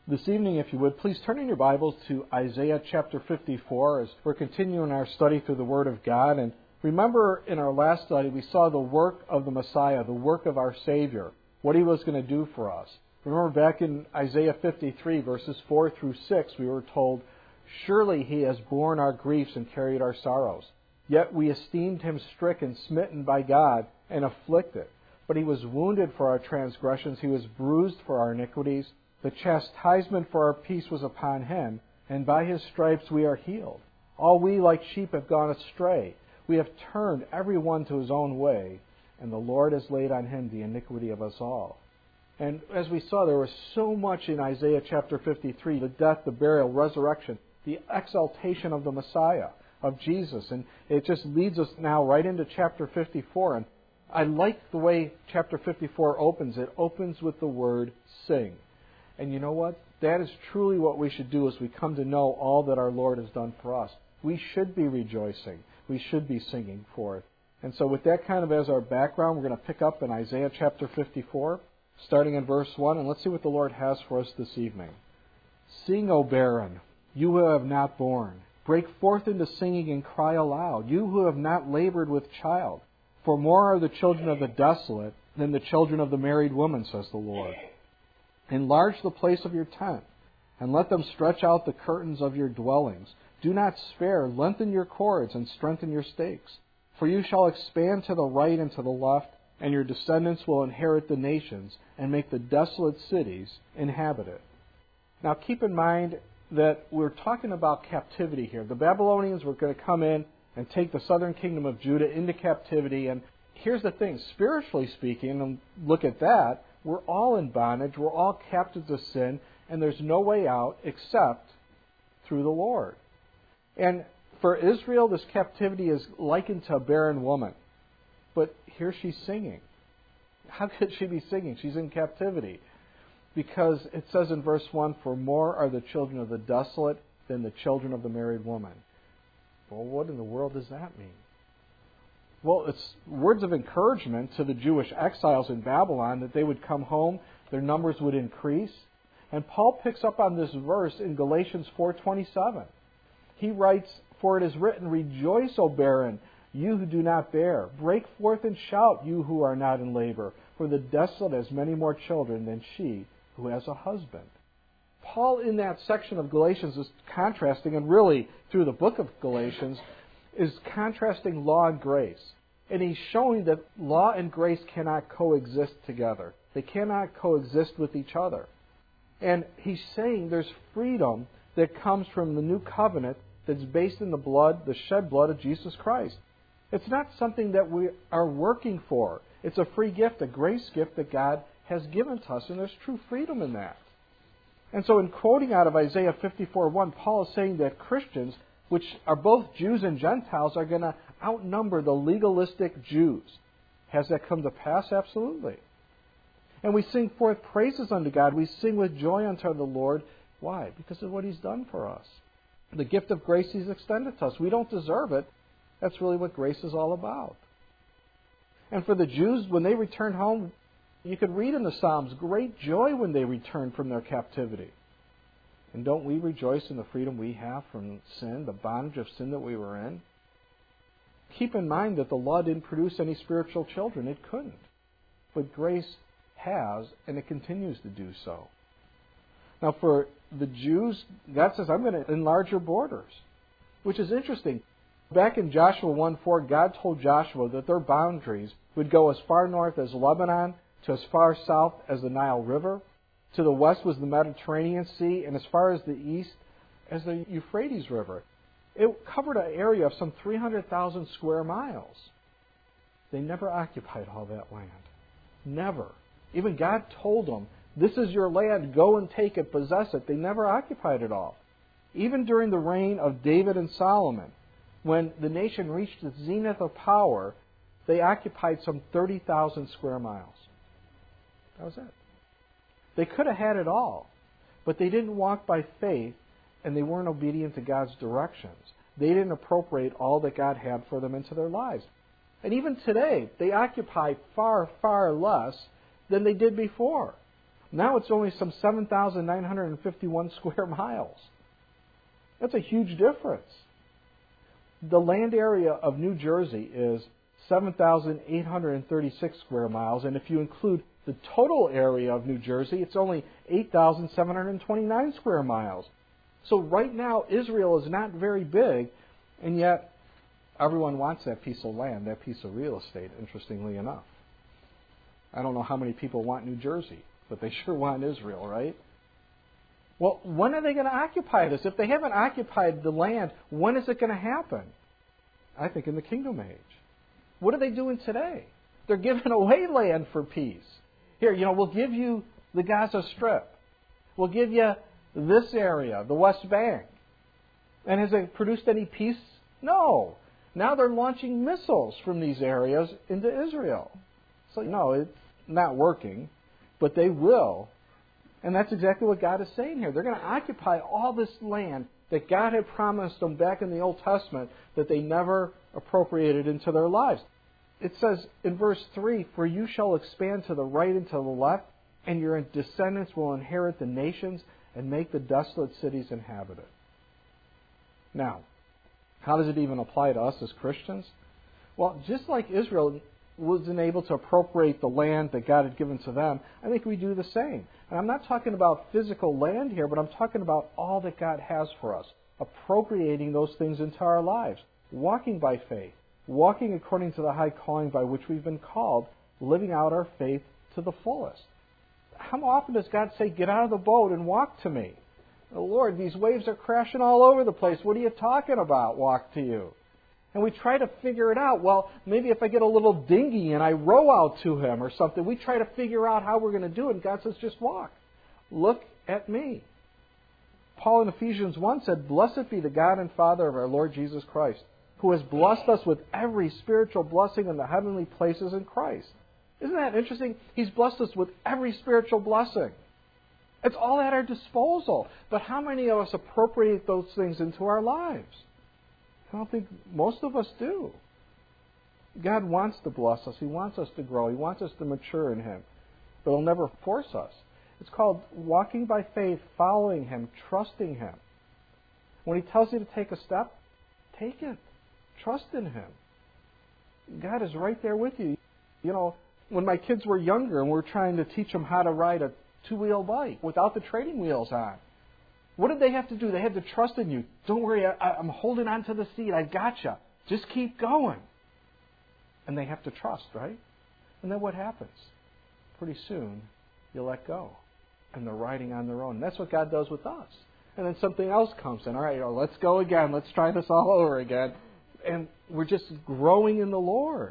This evening, if you would, please turn in your Bibles to Isaiah chapter 54 as we're continuing our study through the Word of God. And remember, in our last study, we saw the work of the Messiah, the work of our Savior, what He was going to do for us. Remember back in Isaiah 53, verses 4 through 6, we were told, "Surely He has borne our griefs and carried our sorrows. Yet we esteemed Him stricken, smitten by God, and afflicted. But He was wounded for our transgressions, He was bruised for our iniquities. The chastisement for our peace was upon Him, and by His stripes we are healed. All we like sheep have gone astray. We have turned every one to his own way, and the Lord has laid on Him the iniquity of us all." And as we saw, there was so much in Isaiah chapter 53, the death, the burial, resurrection, the exaltation of the Messiah, of Jesus. And it just leads us now right into chapter 54. And I like the way chapter 54 opens. It opens with the word sing. And you know what? That is truly what we should do as we come to know all that our Lord has done for us. We should be rejoicing. We should be singing for it. And so with that kind of as our background, we're going to pick up in Isaiah chapter 54, starting in verse 1, and let's see what the Lord has for us this evening. "Sing, O barren, you who have not borne. Break forth into singing and cry aloud, you who have not labored with child. For more are the children of the desolate than the children of the married woman, says the Lord. Enlarge the place of your tent, and let them stretch out the curtains of your dwellings. Do not spare, lengthen your cords, and strengthen your stakes. For you shall expand to the right and to the left, and your descendants will inherit the nations, and make the desolate cities inhabited." Now keep in mind that we're talking about captivity here. The Babylonians were going to come in and take the southern kingdom of Judah into captivity. And here's the thing, spiritually speaking, and look at that, we're all in bondage, we're all captives of sin, and there's no way out except through the Lord. And for Israel, this captivity is likened to a barren woman. But here she's singing. How could she be singing? She's in captivity. Because it says in verse 1, "For more are the children of the desolate than the children of the married woman." Well, what in the world does that mean? Well, it's words of encouragement to the Jewish exiles in Babylon that they would come home, their numbers would increase. And Paul picks up on this verse in Galatians 4:27. He writes, "For it is written, 'Rejoice, O barren, you who do not bear. Break forth and shout, you who are not in labor. For the desolate has many more children than she who has a husband.'" Paul, in that section of Galatians, is contrasting, and really through the book of Galatians, is contrasting law and grace. And he's showing that law and grace cannot coexist together. They cannot coexist with each other. And he's saying there's freedom that comes from the new covenant that's based in the blood, the shed blood of Jesus Christ. It's not something that we are working for. It's a free gift, a grace gift that God has given to us, and there's true freedom in that. And so in quoting out of Isaiah 54:1, Paul is saying that Christians, which are both Jews and Gentiles, are going to outnumber the legalistic Jews. Has that come to pass? Absolutely. And we sing forth praises unto God. We sing with joy unto the Lord. Why? Because of what He's done for us. The gift of grace He's extended to us. We don't deserve it. That's really what grace is all about. And for the Jews, when they returned home, you could read in the Psalms, great joy when they returned from their captivity. And don't we rejoice in the freedom we have from sin, the bondage of sin that we were in? Keep in mind that the law didn't produce any spiritual children. It couldn't. But grace has, and it continues to do so. Now for the Jews, God says, "I'm going to enlarge your borders," which is interesting. Back in Joshua 1:4, God told Joshua that their boundaries would go as far north as Lebanon, to as far south as the Nile River. To the west was the Mediterranean Sea, and as far as the east as the Euphrates River. It covered an area of some 300,000 square miles. They never occupied all that land. Never. Even God told them, "This is your land, go and take it, possess it." They never occupied it all. Even during the reign of David and Solomon, when the nation reached its zenith of power, they occupied some 30,000 square miles. That was it. They could have had it all, but they didn't walk by faith, and they weren't obedient to God's directions. They didn't appropriate all that God had for them into their lives. And even today, they occupy far, far less than they did before. Now it's only some 7,951 square miles. That's a huge difference. The land area of New Jersey is 7,836 square miles, and if you include the total area of New Jersey, it's only 8,729 square miles. So right now, Israel is not very big, and yet everyone wants that piece of land, that piece of real estate, interestingly enough. I don't know how many people want New Jersey, but they sure want Israel, right? Well, when are they going to occupy this? If they haven't occupied the land, when is it going to happen? I think in the kingdom age. What are they doing today? They're giving away land for peace. Here, we'll give you the Gaza Strip. We'll give you this area, the West Bank. And has it produced any peace? No. Now they're launching missiles from these areas into Israel. So, no, it's not working, but they will. And that's exactly what God is saying here. They're going to occupy all this land that God had promised them back in the Old Testament that they never appropriated into their lives. It says in verse 3, "For you shall expand to the right and to the left, and your descendants will inherit the nations and make the desolate cities inhabited." Now, how does it even apply to us as Christians? Well, just like Israel wasn't able to appropriate the land that God had given to them, I think we do the same. And I'm not talking about physical land here, but I'm talking about all that God has for us, appropriating those things into our lives, walking by faith, walking according to the high calling by which we've been called, living out our faith to the fullest. How often does God say, "Get out of the boat and walk to me"? "Oh, Lord, these waves are crashing all over the place. What are you talking about, walk to you?" And we try to figure it out. Well, maybe if I get a little dinghy and I row out to him or something, we try to figure out how we're going to do it. And God says, just walk. Look at me. Paul in Ephesians 1 said, "Blessed be the God and Father of our Lord Jesus Christ, who has blessed us with every spiritual blessing in the heavenly places in Christ." Isn't that interesting? He's blessed us with every spiritual blessing. It's all at our disposal. But how many of us appropriate those things into our lives? I don't think most of us do. God wants to bless us. He wants us to grow. He wants us to mature in Him. But He'll never force us. It's called walking by faith, following Him, trusting Him. When He tells you to take a step, take it. Trust in Him. God is right there with you. When my kids were younger and we're trying to teach them how to ride a two-wheel bike without the training wheels on, what did they have to do? They had to trust in you. "Don't worry, I'm holding on to the seat. I gotcha. Just keep going." And they have to trust, right? And then what happens? Pretty soon, you let go. And they're riding on their own. And that's what God does with us. And then something else comes in. All right, let's go again. Let's try this all over again. And we're just growing in the Lord.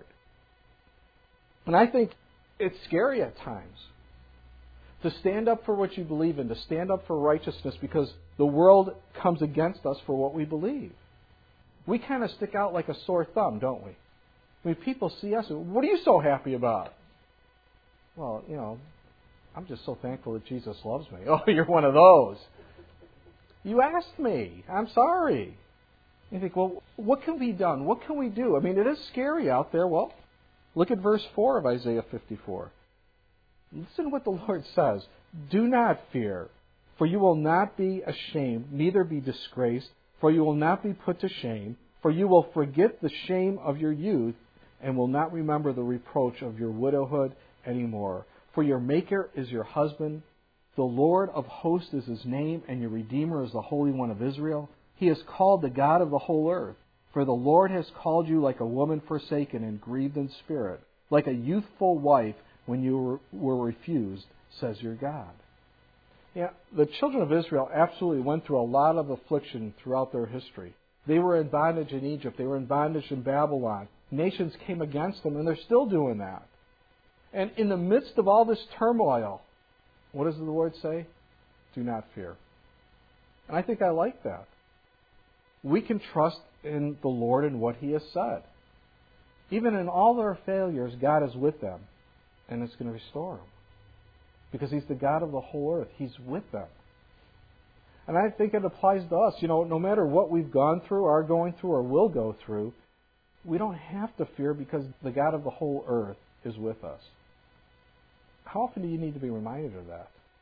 And I think it's scary at times to stand up for what you believe in, to stand up for righteousness, because the world comes against us for what we believe. We kind of stick out like a sore thumb, don't we? I mean, people see us, "What are you so happy about?" "Well, I'm just so thankful that Jesus loves me." "Oh, you're one of those." "You asked me. I'm sorry." You think, well, what can be done? What can we do? I mean, it is scary out there. Well, look at verse 4 of Isaiah 54. Listen to what the Lord says. "Do not fear, for you will not be ashamed, neither be disgraced, for you will not be put to shame, for you will forget the shame of your youth, and will not remember the reproach of your widowhood anymore. For your Maker is your husband, the Lord of hosts is His name, and your Redeemer is the Holy One of Israel. He is called the God of the whole earth. For the Lord has called you like a woman forsaken and grieved in spirit, like a youthful wife when you were refused, says your God." Yeah, the children of Israel absolutely went through a lot of affliction throughout their history. They were in bondage in Egypt. They were in bondage in Babylon. Nations came against them, and they're still doing that. And in the midst of all this turmoil, what does the Lord say? Do not fear. And I think I like that. We can trust in the Lord and what He has said. Even in all their failures, God is with them. And it's going to restore them. Because He's the God of the whole earth. He's with them. And I think it applies to us. No matter what we've gone through, are going through, or will go through, we don't have to fear because the God of the whole earth is with us. How often do you need to be reminded of that?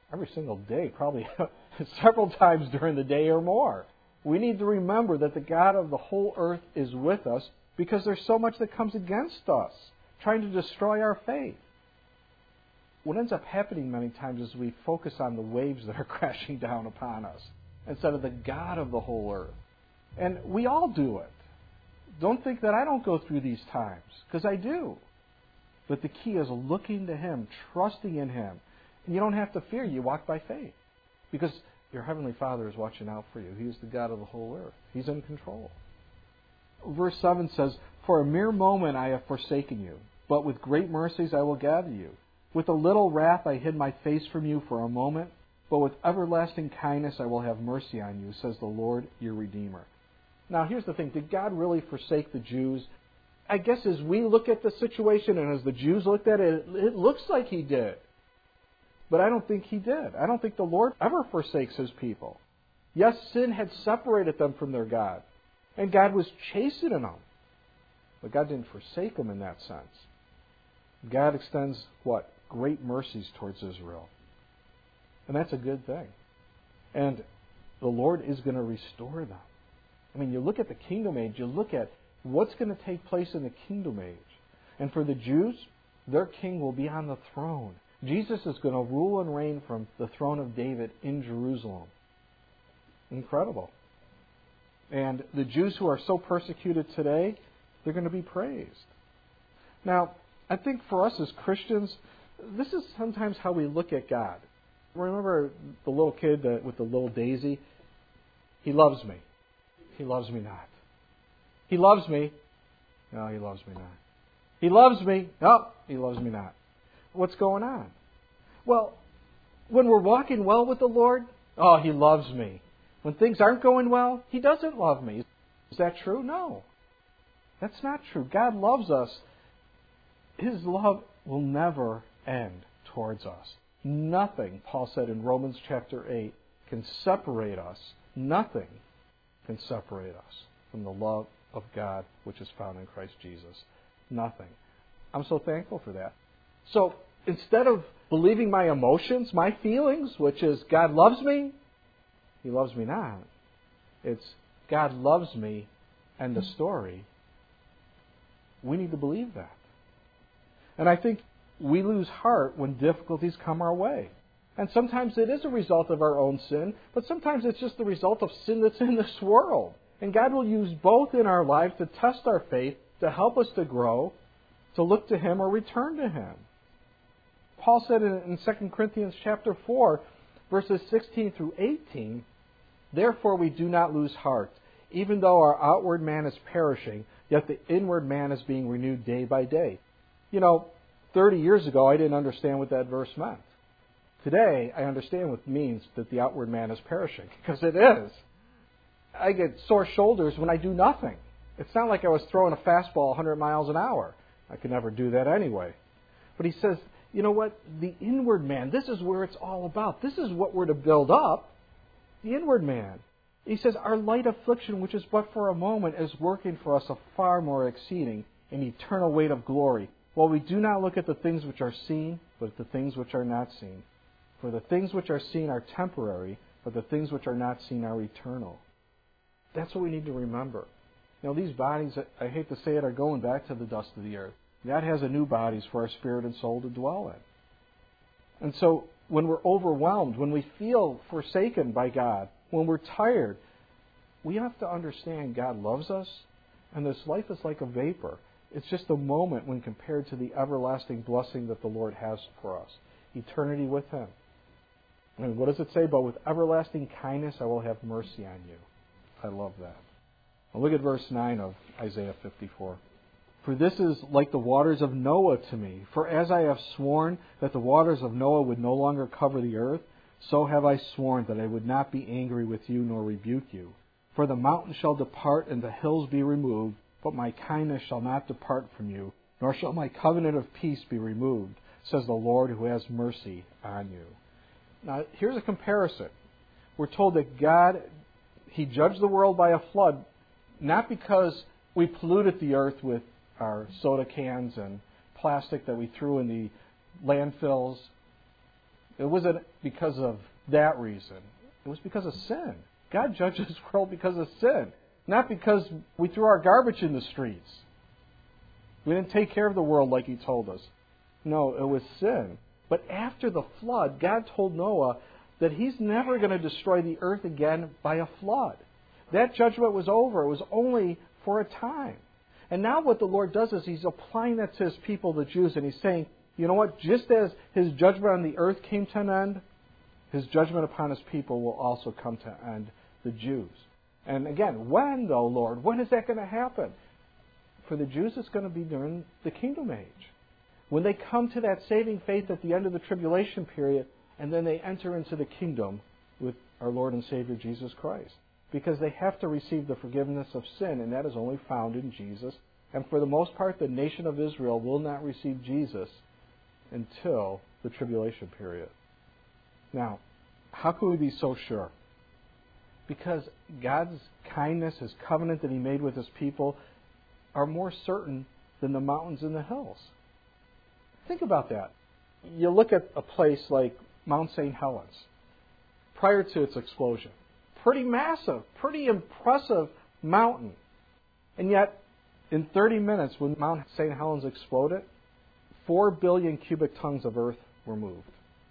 every single day, probably several times during the day or more. We need to remember that the God of the whole earth is with us because there's so much that comes against us, trying to destroy our faith. What ends up happening many times is we focus on the waves that are crashing down upon us instead of the God of the whole earth. And we all do it. Don't think that I don't go through these times, because I do. But the key is looking to Him, trusting in Him. And you don't have to fear. You walk by faith. Because your Heavenly Father is watching out for you. He is the God of the whole earth. He's in control. Verse 7 says, "For a mere moment I have forsaken you, but with great mercies I will gather you. With a little wrath I hid my face from you for a moment, but with everlasting kindness I will have mercy on you, says the Lord your Redeemer." Now here's the thing. Did God really forsake the Jews? I guess as we look at the situation and as the Jews looked at it, it looks like He did. But I don't think He did. I don't think the Lord ever forsakes His people. Yes, sin had separated them from their God, and God was chastening them. But God didn't forsake them in that sense. God extends, what? Great mercies towards Israel. And that's a good thing. And the Lord is going to restore them. I mean, you look at the kingdom age, you look at what's going to take place in the kingdom age. And for the Jews, their king will be on the throne. Jesus is going to rule and reign from the throne of David in Jerusalem. Incredible. And the Jews who are so persecuted today, they're going to be praised. Now, I think for us as Christians, this is sometimes how we look at God. Remember the little kid with the little daisy? He loves me. He loves me not. He loves me. No, He loves me not. He loves me. No, He loves me not. What's going on? Well, when we're walking well with the Lord, oh, He loves me. When things aren't going well, He doesn't love me. Is that true? No. That's not true. God loves us. His love will never end towards us. Nothing, Paul said in Romans chapter 8, can separate us. Nothing can separate us from the love of God which is found in Christ Jesus. Nothing. I'm so thankful for that. So instead of believing my emotions, my feelings, which is God loves me, He loves me not. It's God loves me, end of story. We need to believe that. And I think we lose heart when difficulties come our way. And sometimes it is a result of our own sin, but sometimes it's just the result of sin that's in this world. And God will use both in our lives to test our faith, to help us to grow, to look to Him or return to Him. Paul said in 2 Corinthians chapter 4, verses 16 through 18, "Therefore we do not lose heart. Even though our outward man is perishing, yet the inward man is being renewed day by day." 30 years ago, I didn't understand what that verse meant. Today, I understand what it means that the outward man is perishing, because it is. I get sore shoulders when I do nothing. It's not like I was throwing a fastball 100 miles an hour. I could never do that anyway. But he says, you know what? The inward man, this is where it's all about. This is what we're to build up. The inward man. He says, our light affliction, which is but for a moment, is working for us a far more exceeding and eternal weight of glory. While we do not look at the things which are seen, but at the things which are not seen. For the things which are seen are temporary, but the things which are not seen are eternal. That's what we need to remember. These bodies, I hate to say it, are going back to the dust of the earth. God has a new bodies for our spirit and soul to dwell in. And so, when we're overwhelmed, when we feel forsaken by God, when we're tired, we have to understand God loves us, and this life is like a vapor. It's just a moment when compared to the everlasting blessing that the Lord has for us. Eternity with Him. And what does it say? But with everlasting kindness I will have mercy on you. I love that. Now look at verse 9 of Isaiah 54. "For this is like the waters of Noah to me. For as I have sworn that the waters of Noah would no longer cover the earth, so have I sworn that I would not be angry with you nor rebuke you. For the mountains shall depart and the hills be removed, but my kindness shall not depart from you, nor shall my covenant of peace be removed, says the Lord who has mercy on you." Now, here's a comparison. We're told that God, He judged the world by a flood, not because we polluted the earth with our soda cans and plastic that we threw in the landfills. It wasn't because of that reason. It was because of sin. God judged this world because of sin. Not because we threw our garbage in the streets. We didn't take care of the world like He told us. No, it was sin. But after the flood, God told Noah that He's never going to destroy the earth again by a flood. That judgment was over. It was only for a time. And now what the Lord does is He's applying that to His people, the Jews, and He's saying, you know what? Just as His judgment on the earth came to an end, His judgment upon His people will also come to an end, the Jews. And again, when though, Lord? When is that going to happen? For the Jews, it's going to be during the kingdom age. When they come to that saving faith at the end of the tribulation period, and then they enter into the kingdom with our Lord and Savior Jesus Christ. Because they have to receive the forgiveness of sin, and that is only found in Jesus. And for the most part, the nation of Israel will not receive Jesus until the tribulation period. Now, how can we be so sure? Because God's kindness, His covenant that He made with His people, are more certain than the mountains and the hills. Think about that. You look at a place like Mount St. Helens, prior to its explosion. Pretty massive, pretty impressive mountain. And yet, in 30 minutes, when Mount St. Helens exploded, 4 billion cubic tons of earth were moved.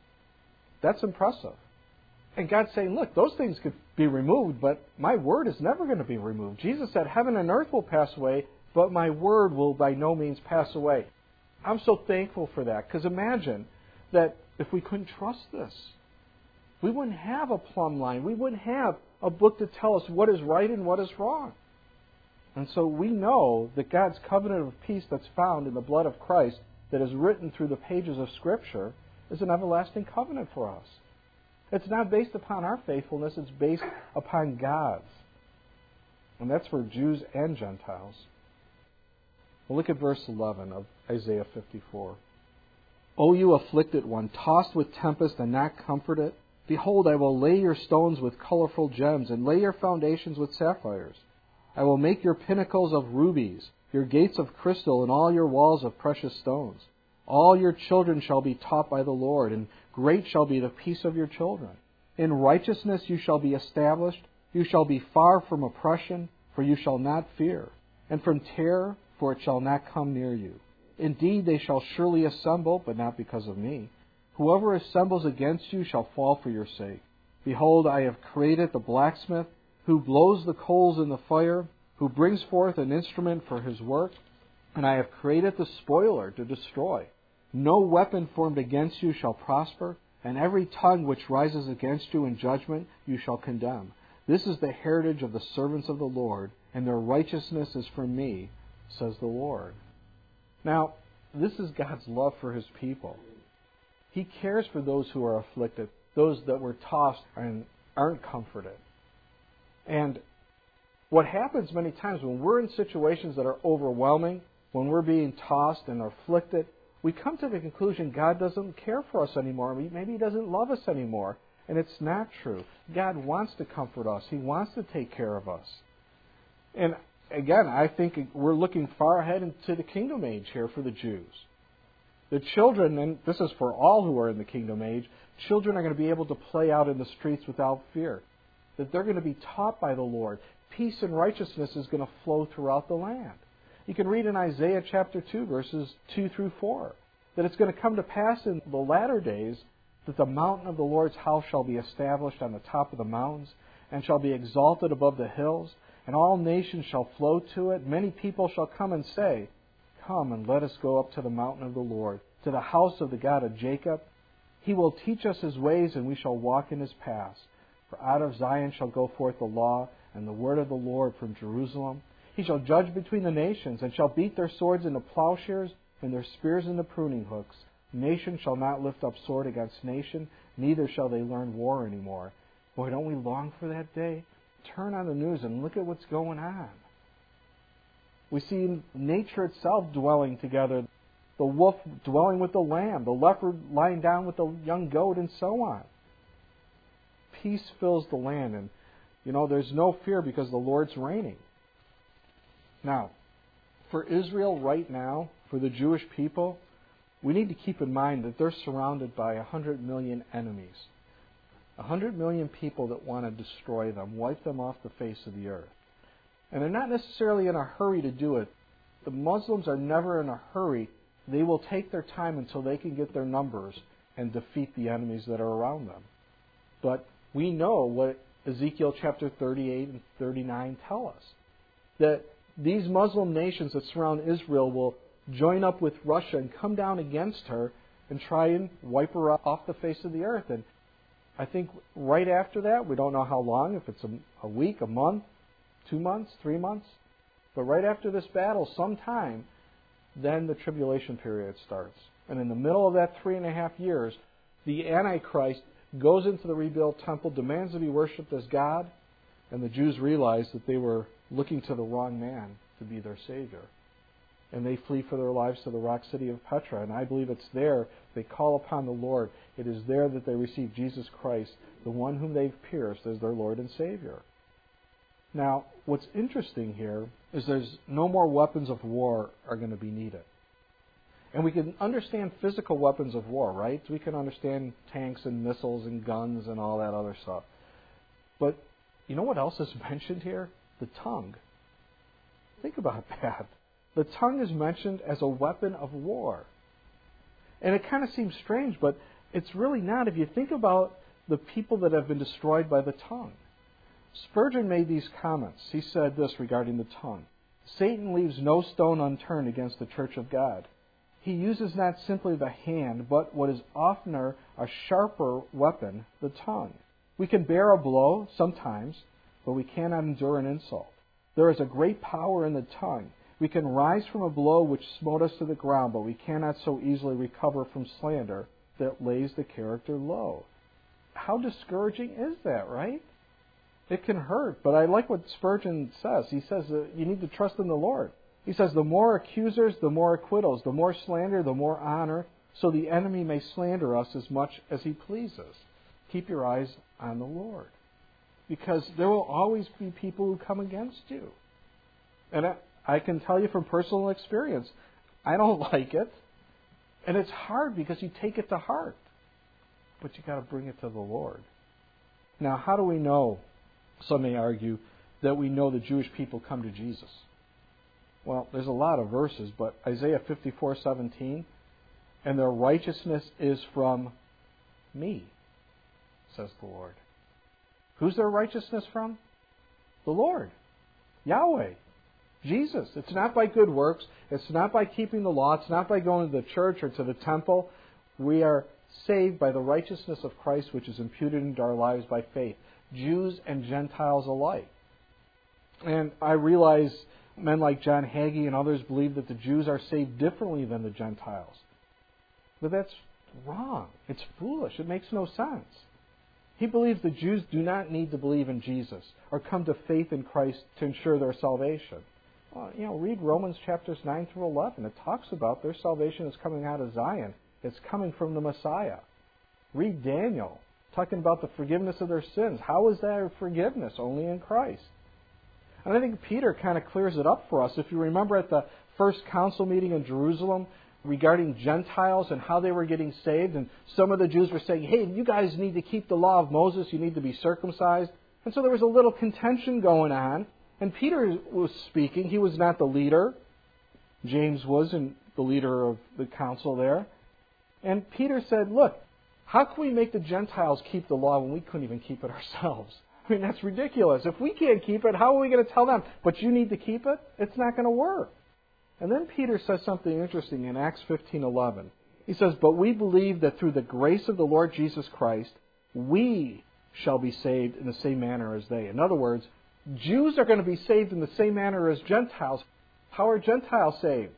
That's impressive. And God's saying, look, those things could be removed, but my word is never going to be removed. Jesus said, heaven and earth will pass away, but my word will by no means pass away. I'm so thankful for that, because imagine that if we couldn't trust this, we wouldn't have a plumb line. We wouldn't have a book to tell us what is right and what is wrong. And so we know that God's covenant of peace that's found in the blood of Christ, that is written through the pages of Scripture, is an everlasting covenant for us. It's not based upon our faithfulness, it's based upon God's. And that's for Jews and Gentiles. Well, look at verse 11 of Isaiah 54. O you afflicted one, tossed with tempest and not comforted, behold, I will lay your stones with colorful gems, and lay your foundations with sapphires. I will make your pinnacles of rubies, your gates of crystal, and all your walls of precious stones. All your children shall be taught by the Lord, and great shall be the peace of your children. In righteousness you shall be established. You shall be far from oppression, for you shall not fear, and from terror, for it shall not come near you. Indeed, they shall surely assemble, but not because of me. Whoever assembles against you shall fall for your sake. Behold, I have created the blacksmith, who blows the coals in the fire, who brings forth an instrument for his work, and I have created the spoiler to destroy. No weapon formed against you shall prosper, and every tongue which rises against you in judgment you shall condemn. This is the heritage of the servants of the Lord, and their righteousness is from me, says the Lord. Now, this is God's love for His people. He cares for those who are afflicted, those that were tossed and aren't comforted. And what happens many times when we're in situations that are overwhelming, when we're being tossed and afflicted, we come to the conclusion God doesn't care for us anymore. Maybe He doesn't love us anymore. And it's not true. God wants to comfort us. He wants to take care of us. And again, I think we're looking far ahead into the kingdom age here for the Jews. The children, and this is for all who are in the kingdom age, children are going to be able to play out in the streets without fear. That they're going to be taught by the Lord. Peace and righteousness is going to flow throughout the land. You can read in Isaiah chapter 2, verses 2 through 4, that it's going to come to pass in the latter days that the mountain of the Lord's house shall be established on the top of the mountains, and shall be exalted above the hills, and all nations shall flow to it. Many people shall come and say, Come and let us go up to the mountain of the Lord, to the house of the God of Jacob. He will teach us His ways, and we shall walk in His paths. For out of Zion shall go forth the law, and the word of the Lord from Jerusalem. He shall judge between the nations, and shall beat their swords into plowshares, and their spears into pruning hooks. Nation shall not lift up sword against nation, neither shall they learn war anymore. Boy, don't we long for that day? Turn on the news and look at what's going on. We see nature itself dwelling together. The wolf dwelling with the lamb, the leopard lying down with the young goat, and so on. Peace fills the land, and there's no fear because the Lord's reigning. Now, for Israel right now, for the Jewish people, we need to keep in mind that they're surrounded by 100 million enemies. 100 million people that want to destroy them, wipe them off the face of the earth. And they're not necessarily in a hurry to do it. The Muslims are never in a hurry. They will take their time until they can get their numbers and defeat the enemies that are around them. But we know what Ezekiel chapter 38 and 39 tell us. That these Muslim nations that surround Israel will join up with Russia and come down against her and try and wipe her off the face of the earth. And I think right after that, we don't know how long, if it's a week, a month, 2 months, 3 months, but right after this battle, sometime, then the tribulation period starts. And in the middle of that 3.5 years, the Antichrist goes into the rebuilt temple, demands to be worshipped as God, and the Jews realize that they were looking to the wrong man to be their Savior. And they flee for their lives to the rock city of Petra. And I believe it's there they call upon the Lord. It is there that they receive Jesus Christ, the one whom they've pierced, as their Lord and Savior. Now, what's interesting here is there's no more weapons of war are going to be needed. And we can understand physical weapons of war, right? We can understand tanks and missiles and guns and all that other stuff. But you know what else is mentioned here? The tongue. Think about that. The tongue is mentioned as a weapon of war. And it kind of seems strange, but it's really not if you think about the people that have been destroyed by the tongue. Spurgeon made these comments. He said this regarding the tongue. Satan leaves no stone unturned against the church of God. He uses not simply the hand, but what is oftener a sharper weapon, the tongue. We can bear a blow sometimes, but we cannot endure an insult. There is a great power in the tongue. We can rise from a blow which smote us to the ground, but we cannot so easily recover from slander that lays the character low. How discouraging is that, right? It can hurt, but I like what Spurgeon says. He says that you need to trust in the Lord. He says, the more accusers, the more acquittals. The more slander, the more honor. So the enemy may slander us as much as he pleases. Keep your eyes on the Lord. Because there will always be people who come against you. And I can tell you from personal experience, I don't like it. And it's hard because you take it to heart. But you got to bring it to the Lord. Now, how do we know, some may argue, that we know the Jewish people come to Jesus? Well, there's a lot of verses, but Isaiah 54:17, and their righteousness is from me, says the Lord. Who's their righteousness from? The Lord, Yahweh, Jesus. It's not by good works. It's not by keeping the law. It's not by going to the church or to the temple. We are saved by the righteousness of Christ, which is imputed into our lives by faith, Jews and Gentiles alike. And I realize men like John Hagee and others believe that the Jews are saved differently than the Gentiles. But that's wrong. It's foolish. It makes no sense. He believes the Jews do not need to believe in Jesus or come to faith in Christ to ensure their salvation. Well, read Romans chapters 9 through 11. It talks about their salvation is coming out of Zion. It's coming from the Messiah. Read Daniel, talking about the forgiveness of their sins. How is that forgiveness? Only in Christ. And I think Peter kind of clears it up for us. If you remember at the first council meeting in Jerusalem regarding Gentiles and how they were getting saved, and some of the Jews were saying, hey, you guys need to keep the law of Moses, you need to be circumcised. And so there was a little contention going on, and Peter was speaking. He was not the leader. James was the leader of the council there. And Peter said, look, how can we make the Gentiles keep the law when we couldn't even keep it ourselves? I mean, that's ridiculous. If we can't keep it, how are we going to tell them, but you need to keep it? It's not going to work. And then Peter says something interesting in Acts 15:11. He says, but we believe that through the grace of the Lord Jesus Christ, we shall be saved in the same manner as they. In other words, Jews are going to be saved in the same manner as Gentiles. How are Gentiles saved?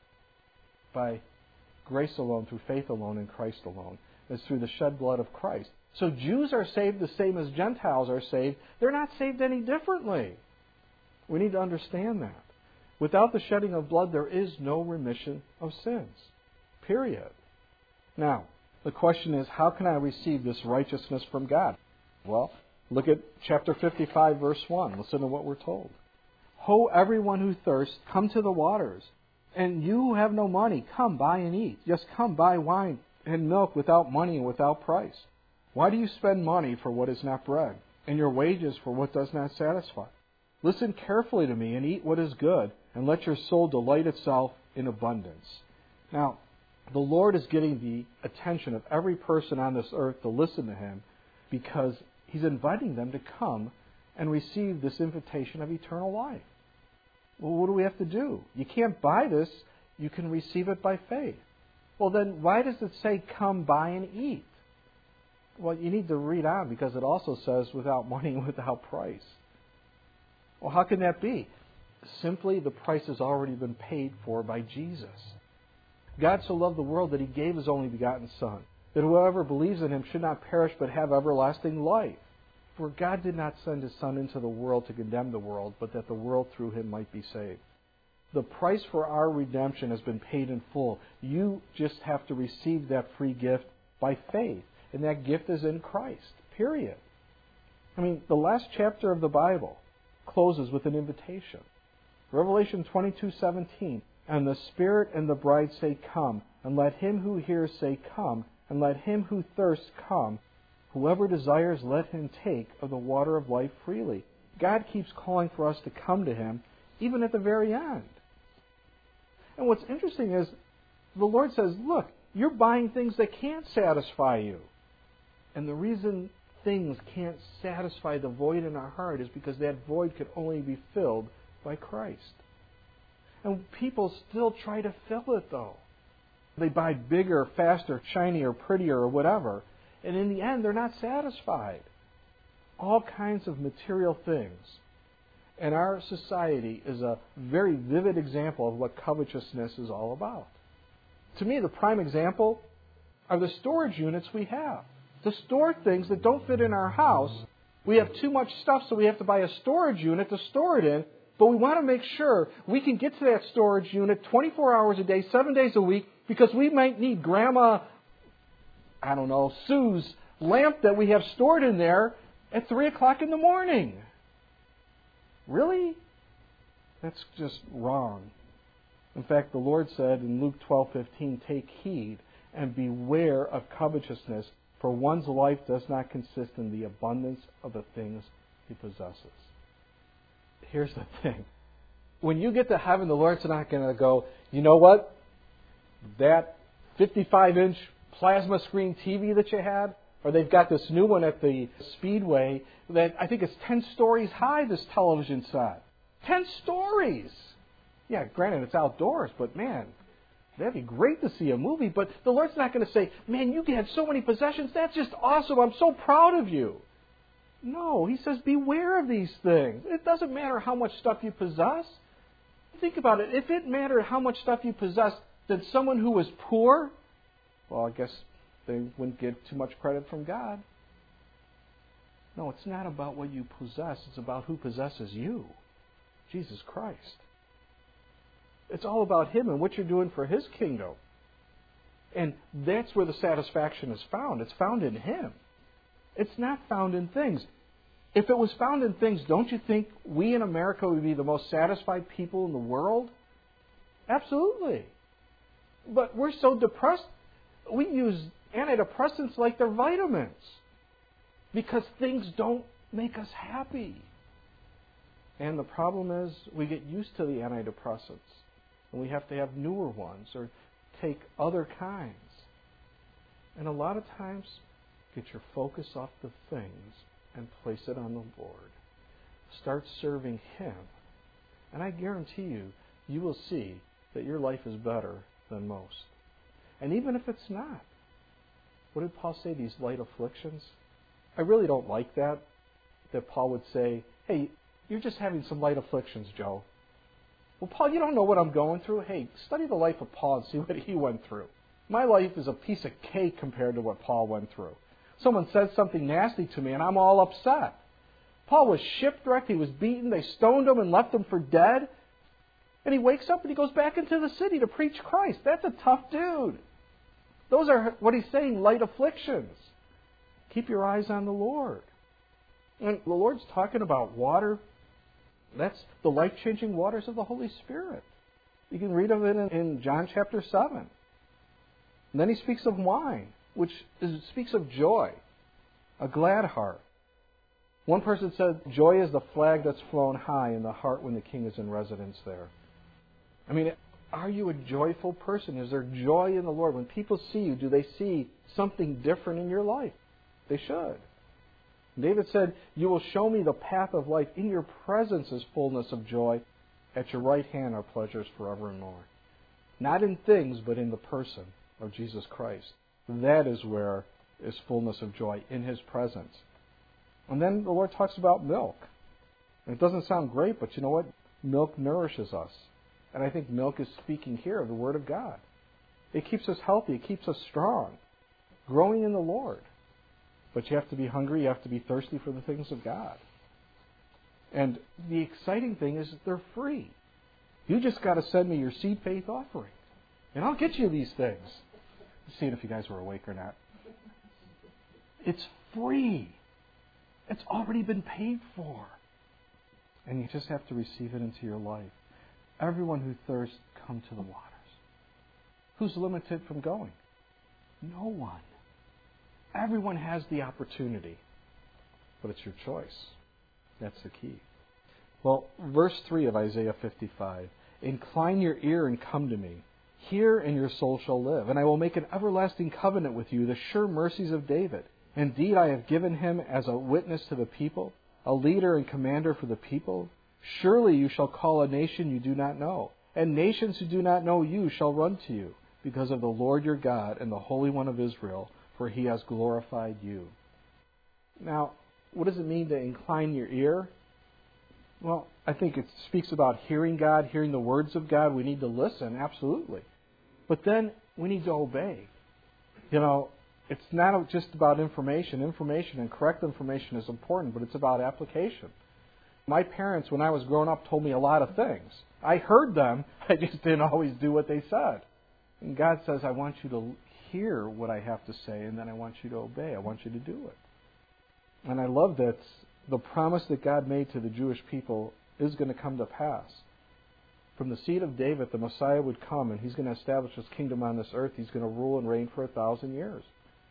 By grace alone, through faith alone, in Christ alone. It's through the shed blood of Christ. So Jews are saved the same as Gentiles are saved. They're not saved any differently. We need to understand that. Without the shedding of blood, there is no remission of sins. Period. Now, the question is, how can I receive this righteousness from God? Well, look at chapter 55, verse 1. Listen to what we're told. Ho, everyone who thirsts, come to the waters. And you who have no money, come buy and eat. Just come buy wine and milk without money and without price. Why do you spend money for what is not bread, and your wages for what does not satisfy? Listen carefully to me and eat what is good, and let your soul delight itself in abundance. Now, the Lord is getting the attention of every person on this earth to listen to Him, because He's inviting them to come and receive this invitation of eternal life. Well, what do we have to do? You can't buy this. You can receive it by faith. Well, then why does it say, come buy and eat? Well, you need to read on, because it also says without money and without price. Well, how can that be? Simply, the price has already been paid for by Jesus. God so loved the world that He gave His only begotten Son, that whoever believes in Him should not perish but have everlasting life. For God did not send His Son into the world to condemn the world, but that the world through Him might be saved. The price for our redemption has been paid in full. You just have to receive that free gift by faith. And that gift is in Christ. Period. I mean, the last chapter of the Bible closes with an invitation. Revelation 22:17. And the Spirit and the bride say, come. And let him who hears say, come. And let him who thirsts come. Whoever desires, let him take of the water of life freely. God keeps calling for us to come to Him, even at the very end. And what's interesting is, the Lord says, look, you're buying things that can't satisfy you. And the reason things can't satisfy the void in our heart is because that void can only be filled by Christ. And people still try to fill it, though. They buy bigger, faster, shinier, prettier, or whatever. And in the end, they're not satisfied. All kinds of material things. And our society is a very vivid example of what covetousness is all about. To me, the prime example are the storage units we have. To store things that don't fit in our house. We have too much stuff, so we have to buy a storage unit to store it in. But we want to make sure we can get to that storage unit 24 hours a day, 7 days a week, because we might need Grandma, Sue's lamp that we have stored in there at 3 o'clock in the morning. Really? That's just wrong. In fact, the Lord said in Luke 12:15, take heed and beware of covetousness, for one's life does not consist in the abundance of the things he possesses. Here's the thing. When you get to heaven, the Lord's not going to go, you know what? That 55-inch plasma screen TV that you had, or they've got this new one at the Speedway that I think is 10 stories high, this television set. 10 stories! Yeah, granted, it's outdoors, but man, that'd be great to see a movie. But the Lord's not going to say, man, you had so many possessions. That's just awesome. I'm so proud of you. No, He says, beware of these things. It doesn't matter how much stuff you possess. Think about it. If it mattered how much stuff you possess, then someone who was poor, well, I guess they wouldn't get too much credit from God. No, it's not about what you possess. It's about who possesses you. Jesus Christ. It's all about Him and what you're doing for His kingdom. And that's where the satisfaction is found. It's found in Him. It's not found in things. If it was found in things, don't you think we in America would be the most satisfied people in the world? Absolutely. But we're so depressed, we use antidepressants like they're vitamins. Because things don't make us happy. And the problem is, we get used to the antidepressants. And we have to have newer ones or take other kinds. And a lot of times, get your focus off the things and place it on the Lord. Start serving Him. And I guarantee you, you will see that your life is better than most. And even if it's not, what did Paul say, these light afflictions? I really don't like that Paul would say, hey, you're just having some light afflictions, Joe. Well, Paul, you don't know what I'm going through. Hey, study the life of Paul and see what he went through. My life is a piece of cake compared to what Paul went through. Someone says something nasty to me and I'm all upset. Paul was shipwrecked. He was beaten. They stoned him and left him for dead. And he wakes up and he goes back into the city to preach Christ. That's a tough dude. Those are what he's saying, light afflictions. Keep your eyes on the Lord. And the Lord's talking about water. That's the life-changing waters of the Holy Spirit. You can read of it in John chapter 7. And then he speaks of wine, which speaks of joy, a glad heart. One person said, joy is the flag that's flown high in the heart when the king is in residence there. I mean, are you a joyful person? Is there joy in the Lord? When people see you, do they see something different in your life? They should. David said, you will show me the path of life. In your presence is fullness of joy. At your right hand are pleasures forevermore. Not in things, but in the person of Jesus Christ. That is where is fullness of joy, in His presence. And then the Lord talks about milk. And it doesn't sound great, but you know what? Milk nourishes us. And I think milk is speaking here of the Word of God. It keeps us healthy. It keeps us strong, growing in the Lord. But you have to be hungry. You have to be thirsty for the things of God. And the exciting thing is that they're free. You just got to send me your seed faith offering, and I'll get you these things. Seeing if you guys were awake or not. It's free. It's already been paid for. And you just have to receive it into your life. Everyone who thirsts, come to the waters. Who's limited from going? No one. Everyone has the opportunity. But it's your choice. That's the key. Well, verse 3 of Isaiah 55. Incline your ear and come to me. Hear, and your soul shall live. And I will make an everlasting covenant with you, the sure mercies of David. Indeed, I have given him as a witness to the people, a leader and commander for the people. Surely you shall call a nation you do not know, and nations who do not know you shall run to you, because of the Lord your God and the Holy One of Israel, for He has glorified you. Now, what does it mean to incline your ear? Well, I think it speaks about hearing God, hearing the words of God. We need to listen, absolutely. But then we need to obey. You know, it's not just about information. Information and correct information is important, but it's about application. My parents, when I was growing up, told me a lot of things. I heard them, I just didn't always do what they said. And God says, I want you to hear what I have to say, and then I want you to obey. I want you to do it. And I love that the promise that God made to the Jewish people is going to come to pass. From the seed of David, the Messiah would come, and He's going to establish His kingdom on this earth. He's going to rule and reign for 1,000 years.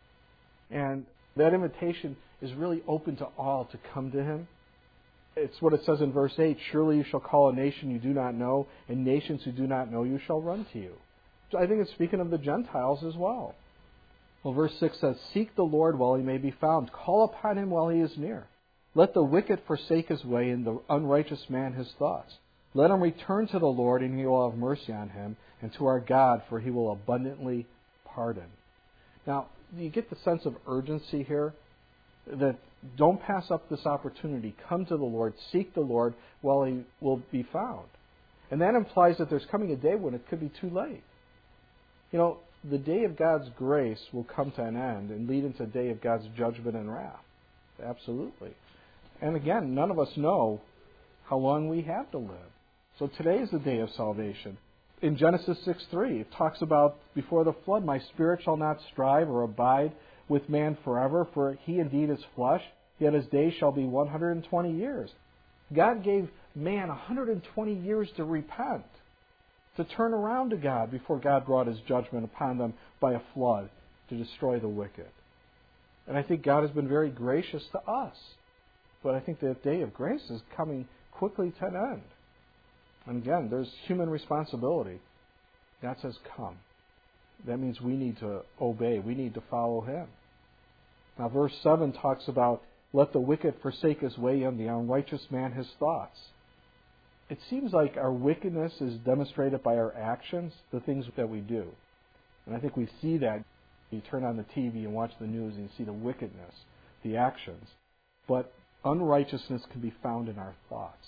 And that invitation is really open to all to come to Him. It's what it says in verse 8, surely you shall call a nation you do not know, and nations who do not know you shall run to you. So I think it's speaking of the Gentiles as well. Well, verse 6 says, seek the Lord while He may be found. Call upon Him while He is near. Let the wicked forsake his way, and the unrighteous man his thoughts. Let him return to the Lord, and He will have mercy on him, and to our God, for He will abundantly pardon. Now, you get the sense of urgency here, that don't pass up this opportunity. Come to the Lord, seek the Lord while He will be found. And that implies that there's coming a day when it could be too late. You know, the day of God's grace will come to an end and lead into a day of God's judgment and wrath. Absolutely. And again, none of us know how long we have to live. So today is the day of salvation. In Genesis 6:3, it talks about before the flood, my spirit shall not strive or abide with man forever, for he indeed is flesh, yet his days shall be 120 years. God gave man 120 years to repent, to turn around to God before God brought His judgment upon them by a flood to destroy the wicked. And I think God has been very gracious to us. But I think that day of grace is coming quickly to an end. And again, there's human responsibility. God says, come. That means we need to obey. We need to follow Him. Now, verse 7 talks about, let the wicked forsake his way, and the unrighteous man his thoughts. It seems like our wickedness is demonstrated by our actions, the things that we do. And I think we see that. You turn on the TV and watch the news, and you see the wickedness, the actions. But unrighteousness can be found in our thoughts.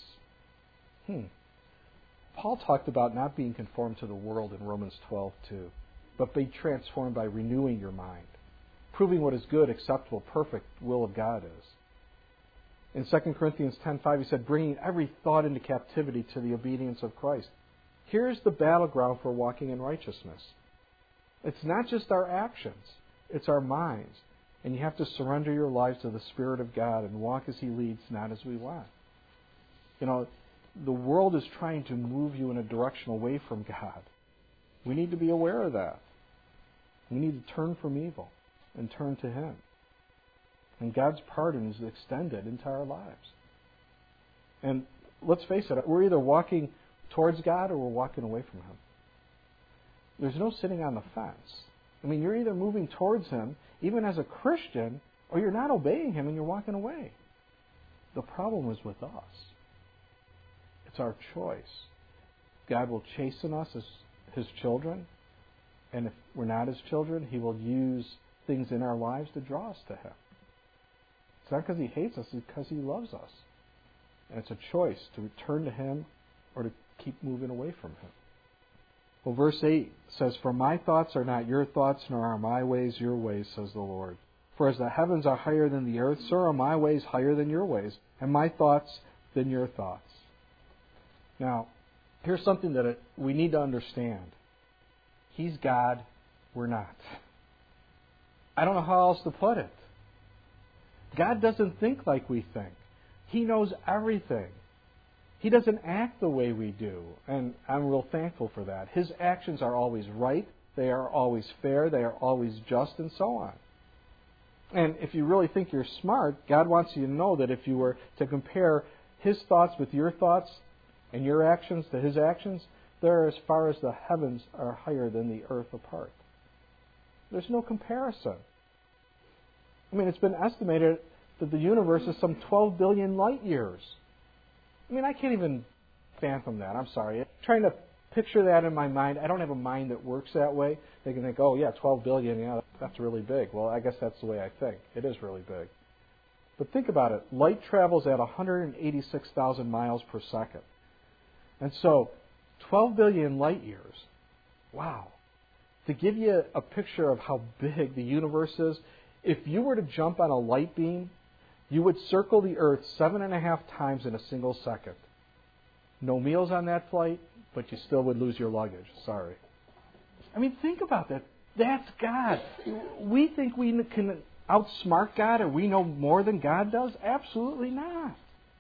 Paul talked about not being conformed to the world in Romans 12:2, but be transformed by renewing your mind, proving what is good, acceptable, perfect will of God is. In 2 Corinthians 10:5, he said, bringing every thought into captivity to the obedience of Christ. Here's the battleground for walking in righteousness. It's not just our actions, it's our minds. And you have to surrender your lives to the Spirit of God and walk as He leads, not as we want. You know, the world is trying to move you in a direction away from God. We need to be aware of that. We need to turn from evil and turn to Him. And God's pardon is extended into our lives. And let's face it, we're either walking towards God or we're walking away from Him. There's no sitting on the fence. I mean, you're either moving towards Him, even as a Christian, or you're not obeying Him and you're walking away. The problem is with us. It's our choice. God will chasten us as His children, and if we're not His children, He will use things in our lives to draw us to Him. It's not because He hates us, it's because He loves us. And it's a choice to return to Him or to keep moving away from Him. Well, verse 8 says, "For my thoughts are not your thoughts, nor are my ways your ways, says the Lord. For as the heavens are higher than the earth, so are my ways higher than your ways, and my thoughts than your thoughts." Now, here's something that we need to understand. He's God, we're not. I don't know how else to put it. God doesn't think like we think. He knows everything. He doesn't act the way we do, and I'm real thankful for that. His actions are always right, they are always fair, they are always just, and so on. And if you really think you're smart, God wants you to know that if you were to compare His thoughts with your thoughts and your actions to His actions, they're as far as the heavens are higher than the earth apart. There's no comparison. I mean, it's been estimated that the universe is some 12 billion light years. I mean, I can't even fathom that. I'm sorry. Trying to picture that in my mind, I don't have a mind that works that way. They can think, oh, yeah, 12 billion, yeah, that's really big. Well, I guess that's the way I think. It is really big. But think about it. Light travels at 186,000 miles per second. And so, 12 billion light years. Wow. To give you a picture of how big the universe is, if you were to jump on a light beam, you would circle the Earth 7.5 times in a single second. No meals on that flight, but you still would lose your luggage. Sorry. I mean, think about that. That's God. We think we can outsmart God or we know more than God does? Absolutely not.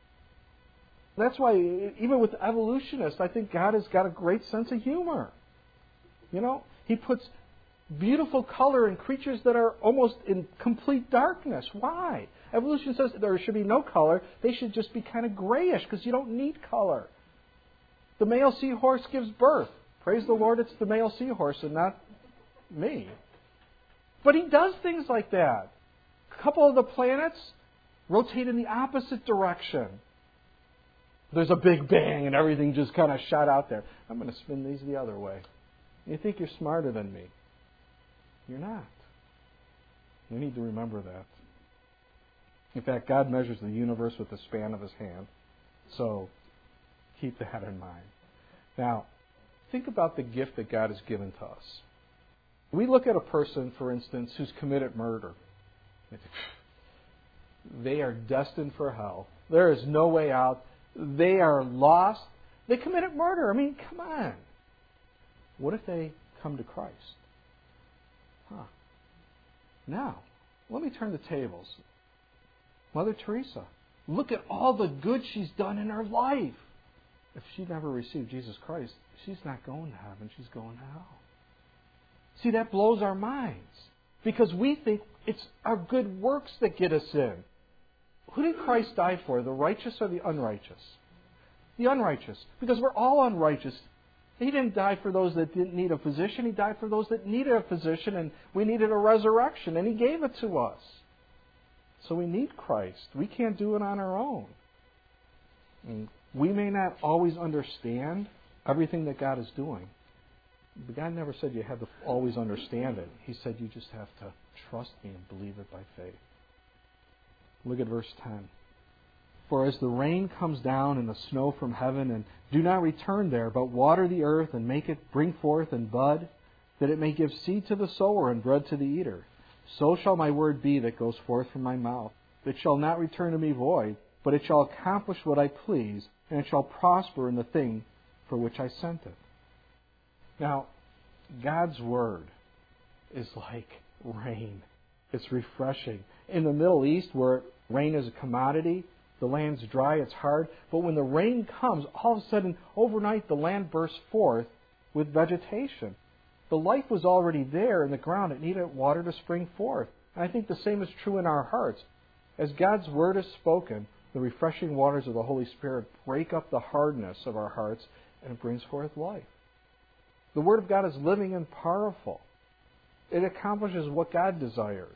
That's why, even with evolutionists, I think God has got a great sense of humor. You know, He puts beautiful color in creatures that are almost in complete darkness. Why? Evolution says there should be no color. They should just be kind of grayish because you don't need color. The male seahorse gives birth. Praise the Lord, it's the male seahorse and not me. But He does things like that. A couple of the planets rotate in the opposite direction. There's a big bang and everything just kind of shot out there. I'm going to spin these the other way. You think you're smarter than me. You're not. We need to remember that. In fact, God measures the universe with the span of His hand. So, keep that in mind. Now, think about the gift that God has given to us. We look at a person, for instance, who's committed murder. They are destined for hell. There is no way out. They are lost. They committed murder. I mean, come on. What if they come to Christ? Now, let me turn the tables. Mother Teresa, look at all the good she's done in her life. If she never received Jesus Christ, she's not going to heaven, she's going to hell. See, that blows our minds. Because we think it's our good works that get us in. Who did Christ die for, the righteous or the unrighteous? The unrighteous. Because we're all unrighteous. He didn't die for those that didn't need a physician. He died for those that needed a physician, and we needed a resurrection, and He gave it to us. So we need Christ. We can't do it on our own. And we may not always understand everything that God is doing. But God never said you had to always understand it. He said you just have to trust Me and believe it by faith. Look at verse 10. For as the rain comes down and the snow from heaven, and do not return there, but water the earth and make it bring forth and bud, that it may give seed to the sower and bread to the eater, so shall my word be that goes forth from my mouth. It shall not return to Me void, but it shall accomplish what I please, and it shall prosper in the thing for which I sent it. Now, God's word is like rain. It's refreshing. In the Middle East, where rain is a commodity, The land's dry, it's hard. But when the rain comes, all of a sudden, overnight, the land bursts forth with vegetation. The life was already there in the ground. It needed water to spring forth. And I think the same is true in our hearts. As God's Word is spoken, the refreshing waters of the Holy Spirit break up the hardness of our hearts, and it brings forth life. The Word of God is living and powerful. It accomplishes what God desires.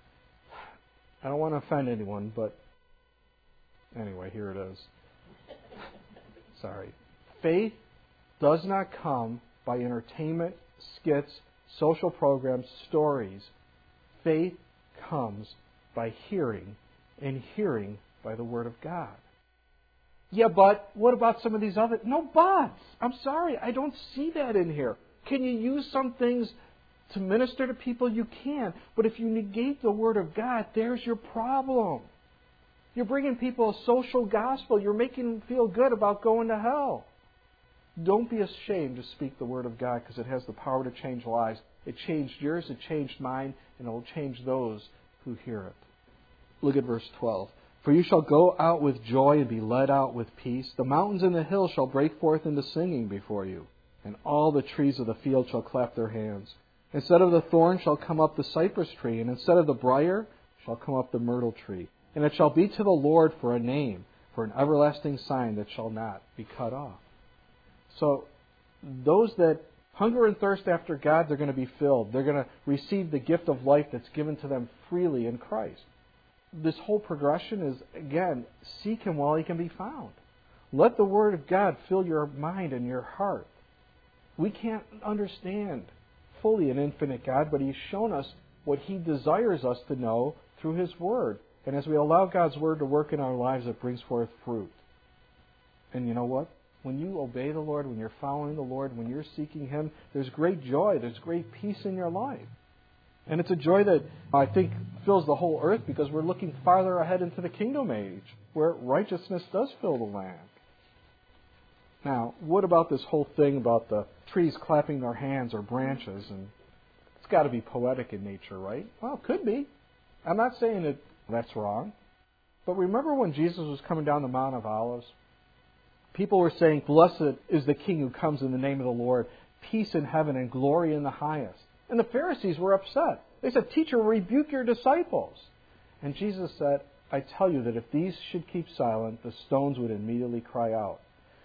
I don't want to offend anyone, but anyway, here it is. Sorry. Faith does not come by entertainment, skits, social programs, stories. Faith comes by hearing, and hearing by the Word of God. Yeah, but what about some of these other... No buts! I'm sorry, I don't see that in here. Can you use some things to minister to people? You can. But if you negate the Word of God, there's your problem. You're bringing people a social gospel. You're making them feel good about going to hell. Don't be ashamed to speak the Word of God, because it has the power to change lives. It changed yours, it changed mine, and it will change those who hear it. Look at verse 12. For you shall go out with joy and be led out with peace. The mountains and the hills shall break forth into singing before you, and all the trees of the field shall clap their hands. Instead of the thorn shall come up the cypress tree, and instead of the briar shall come up the myrtle tree. And it shall be to the Lord for a name, for an everlasting sign that shall not be cut off. So those that hunger and thirst after God, they're going to be filled. They're going to receive the gift of life that's given to them freely in Christ. This whole progression is, again, seek Him while He can be found. Let the Word of God fill your mind and your heart. We can't understand fully an infinite God, but He's shown us what He desires us to know through His Word. And as we allow God's Word to work in our lives, it brings forth fruit. And you know what? When you obey the Lord, when you're following the Lord, when you're seeking Him, there's great joy, there's great peace in your life. And it's a joy that I think fills the whole earth, because we're looking farther ahead into the kingdom age, where righteousness does fill the land. Now, what about this whole thing about the trees clapping their hands or branches? And it's got to be poetic in nature, right? Well, it could be. I'm not saying that that's wrong. But remember when Jesus was coming down the Mount of Olives? People were saying, "Blessed is the King who comes in the name of the Lord, peace in heaven and glory in the highest." And the Pharisees were upset. They said, "Teacher, rebuke your disciples." And Jesus said, "I tell you that if these should keep silent, the stones would immediately cry out."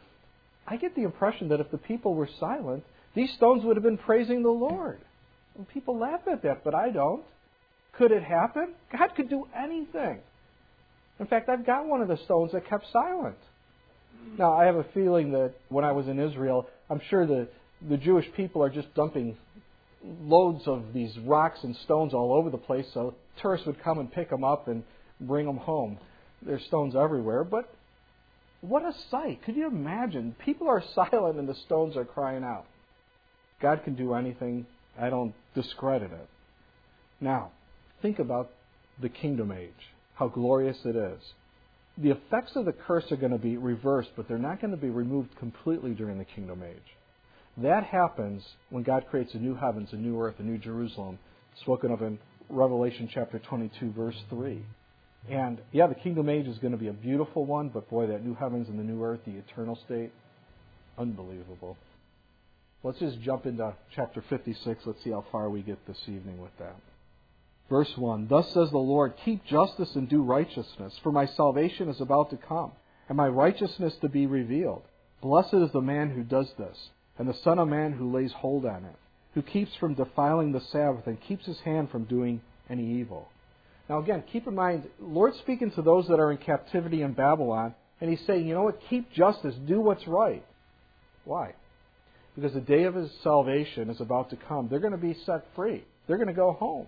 I get the impression that if the people were silent, these stones would have been praising the Lord. And people laugh at that, but I don't. Could it happen? God could do anything. In fact, I've got one of the stones that kept silent. Now, I have a feeling that when I was in Israel, I'm sure the Jewish people are just dumping loads of these rocks and stones all over the place, so tourists would come and pick them up and bring them home. There's stones everywhere, but what a sight. Could you imagine? People are silent and the stones are crying out. God can do anything. I don't discredit it. Now, think about the kingdom age, how glorious it is. The effects of the curse are going to be reversed, but they're not going to be removed completely during the kingdom age. That happens when God creates a new heavens, a new earth, a new Jerusalem, spoken of in Revelation chapter 22, verse 3. And yeah, the kingdom age is going to be a beautiful one, but boy, that new heavens and the new earth, the eternal state, unbelievable. Let's just jump into chapter 56. Let's see how far we get this evening with that. Verse 1, "Thus says the Lord, keep justice and do righteousness, for my salvation is about to come, and my righteousness to be revealed. Blessed is the man who does this, and the Son of Man who lays hold on it, who keeps from defiling the Sabbath and keeps his hand from doing any evil." Now again, keep in mind, the Lord's speaking to those that are in captivity in Babylon, and He's saying, you know what, keep justice, do what's right. Why? Because the day of His salvation is about to come. They're going to be set free. They're going to go home.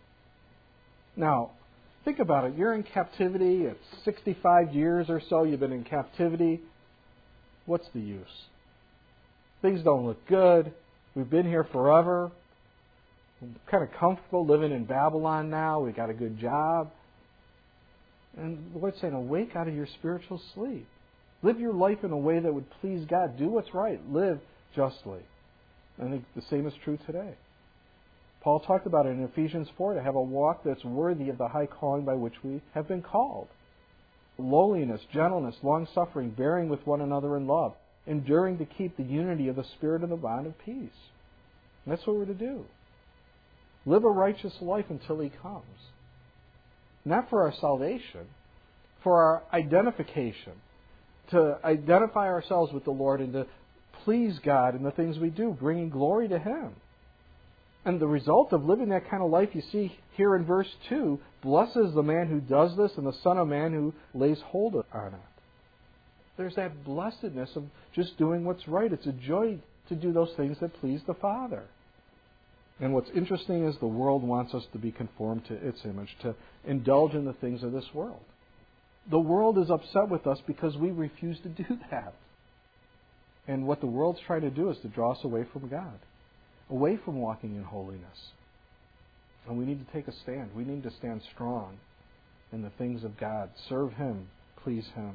Now, think about it. You're in captivity. It's 65 years or so you've been in captivity. What's the use? Things don't look good. We've been here forever. I'm kind of comfortable living in Babylon now. We got a good job. And the Lord's saying, awake out of your spiritual sleep. Live your life in a way that would please God. Do what's right. Live justly. I think the same is true today. Paul talked about it in Ephesians 4, to have a walk that's worthy of the high calling by which we have been called. lowliness, gentleness, long-suffering, bearing with one another in love, enduring to keep the unity of the Spirit in the bond of peace. And that's what we're to do. Live a righteous life until He comes. Not for our salvation, for our identification, to identify ourselves with the Lord and to please God in the things we do, bringing glory to Him. And the result of living that kind of life, you see here in verse 2, blessed is the man who does this and the Son of Man who lays hold on it. There's that blessedness of just doing what's right. It's a joy to do those things that please the Father. And what's interesting is the world wants us to be conformed to its image, to indulge in the things of this world. The world is upset with us because we refuse to do that. And what the world's trying to do is to draw us away from God, away from walking in holiness. And we need to take a stand. We need to stand strong in the things of God. Serve Him. Please Him.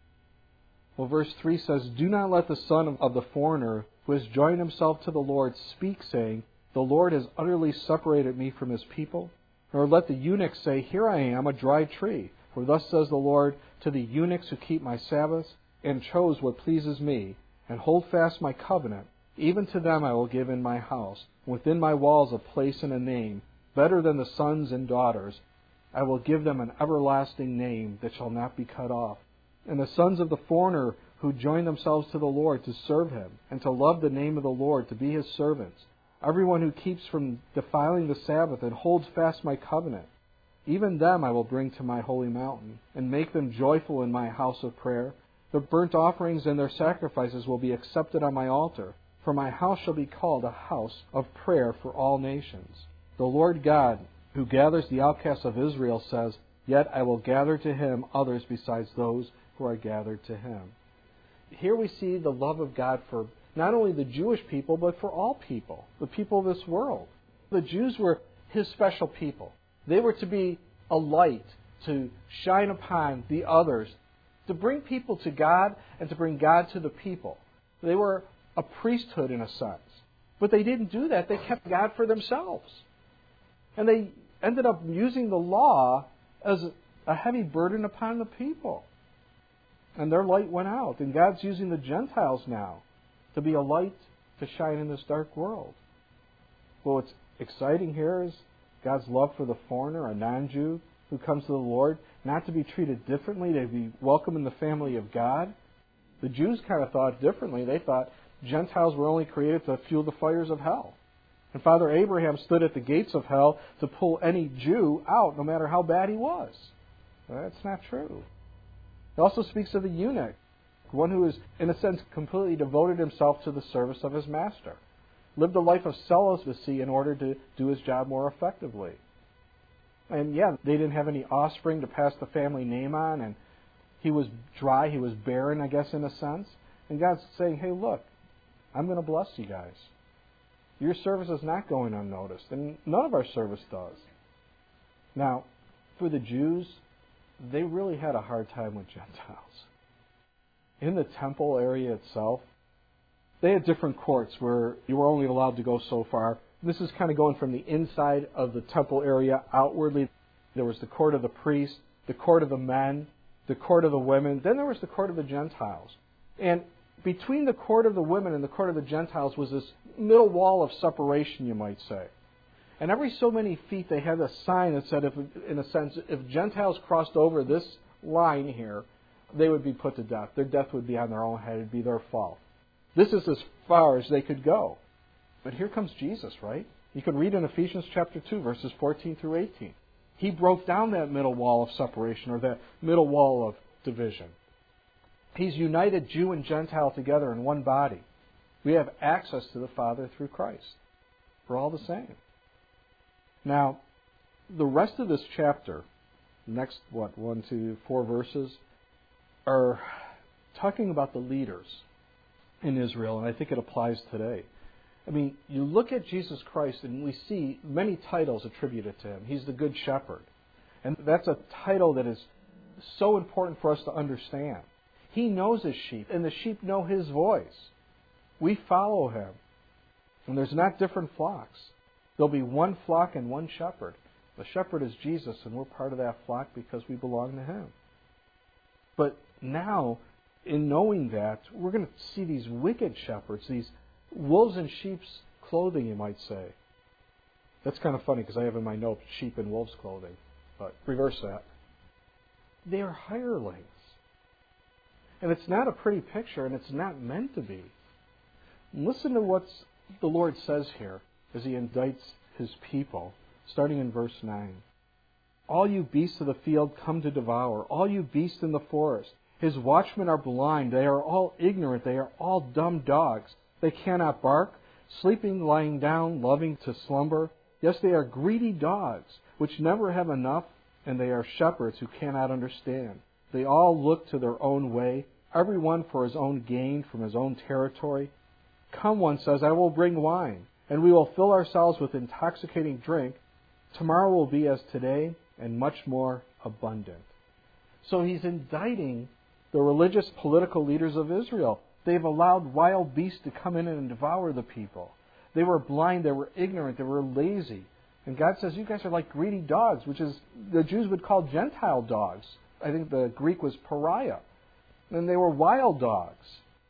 Well, verse 3 says, do not let the son of the foreigner who has joined himself to the Lord speak, saying, the Lord has utterly separated me from His people. Nor let the eunuch say, here I am, a dry tree. For thus says the Lord to the eunuchs who keep my Sabbaths, and chose what pleases me, and hold fast my covenant, even to them I will give in my house, within my walls a place and a name, better than the sons and daughters. I will give them an everlasting name that shall not be cut off. And the sons of the foreigner who join themselves to the Lord to serve Him, and to love the name of the Lord, to be His servants, everyone who keeps from defiling the Sabbath and holds fast my covenant, even them I will bring to my holy mountain, and make them joyful in my house of prayer. Their burnt offerings and their sacrifices will be accepted on my altar, for my house shall be called a house of prayer for all nations. The Lord God, who gathers the outcasts of Israel, says, yet I will gather to Him others besides those who are gathered to Him. Here we see the love of God for not only the Jewish people, but for all people, the people of this world. The Jews were His special people. They were to be a light, to shine upon the others, to bring people to God and to bring God to the people. They were a priesthood in a sense. But they didn't do that. They kept God for themselves. And they ended up using the law as a heavy burden upon the people. And their light went out. And God's using the Gentiles now to be a light to shine in this dark world. Well, what's exciting here is God's love for the foreigner, a non-Jew who comes to the Lord, not to be treated differently, to be welcome in the family of God. The Jews kind of thought differently. They thought Gentiles were only created to fuel the fires of hell. And Father Abraham stood at the gates of hell to pull any Jew out, no matter how bad he was. That's not true. It also speaks of the eunuch, one who is, in a sense, completely devoted himself to the service of his master. Lived a life of celibacy in order to do his job more effectively. And yeah, they didn't have any offspring to pass the family name on, and he was dry, he was barren, I guess, in a sense. And God's saying, hey, look, I'm going to bless you guys. Your service is not going unnoticed, and none of our service does. Now, for the Jews, they really had a hard time with Gentiles. In the temple area itself, they had different courts where you were only allowed to go so far. This is kind of going from the inside of the temple area outwardly. There was the court of the priests, the court of the men, the court of the women. Then there was the court of the Gentiles. And between the court of the women and the court of the Gentiles was this middle wall of separation, you might say. And every so many feet they had a sign that said, in a sense, if Gentiles crossed over this line here, they would be put to death. Their death would be on their own head. It would be their fault. This is as far as they could go. But here comes Jesus, right? You can read in Ephesians chapter 2, verses 14 through 18. He broke down that middle wall of separation, or that middle wall of division. He's united Jew and Gentile together in one body. We have access to the Father through Christ. We're all the same. Now, the rest of this chapter, next, 1, 2, 4 verses, are talking about the leaders in Israel, and I think it applies today. I mean, you look at Jesus Christ and we see many titles attributed to Him. He's the Good Shepherd. And that's a title that is so important for us to understand. He knows His sheep, and the sheep know His voice. We follow Him. And there's not different flocks. There'll be one flock and one shepherd. The shepherd is Jesus, and we're part of that flock because we belong to Him. But now, in knowing that, we're going to see these wicked shepherds, these wolves in sheep's clothing, you might say. That's kind of funny because I have in my notes sheep in wolves' clothing. But reverse that. They are hirelings. And it's not a pretty picture, and it's not meant to be. Listen to what the Lord says here as He indicts His people, starting in verse 9. All you beasts of the field come to devour, all you beasts in the forest. His watchmen are blind, they are all ignorant, they are all dumb dogs. They cannot bark, sleeping, lying down, loving to slumber. Yes, they are greedy dogs, which never have enough, and they are shepherds who cannot understand. They all look to their own way, every one for his own gain from his own territory. Come, one says, I will bring wine, and we will fill ourselves with intoxicating drink. Tomorrow will be as today, and much more abundant. So he's indicting the religious political leaders of Israel. They've allowed wild beasts to come in and devour the people. They were blind, they were ignorant, they were lazy. And God says, you guys are like greedy dogs, which is the Jews would call Gentile dogs. I think the Greek was pariah. And they were wild dogs.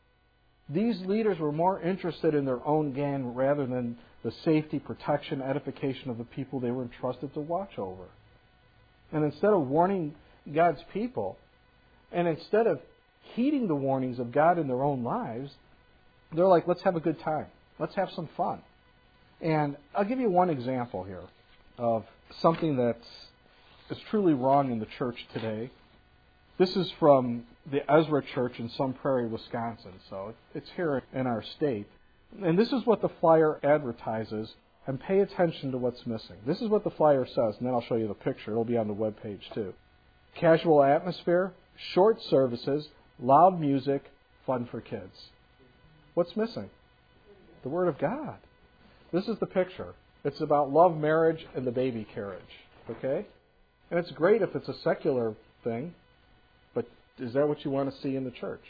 These leaders were more interested in their own gain rather than the safety, protection, edification of the people they were entrusted to watch over. And instead of warning God's people, and instead of heeding the warnings of God in their own lives, they're like, let's have a good time. Let's have some fun. And I'll give you one example here of something that is truly wrong in the church today. This is from the Ezra Church in Sun Prairie, Wisconsin. So it's here in our state. And this is what the flyer advertises. And pay attention to what's missing. This is what the flyer says, and then I'll show you the picture. It'll be on the webpage too. Casual atmosphere, short services, loud music, fun for kids. What's missing? The Word of God. This is the picture. It's about love, marriage, and the baby carriage. Okay? And it's great if it's a secular thing, but is that what you want to see in the church?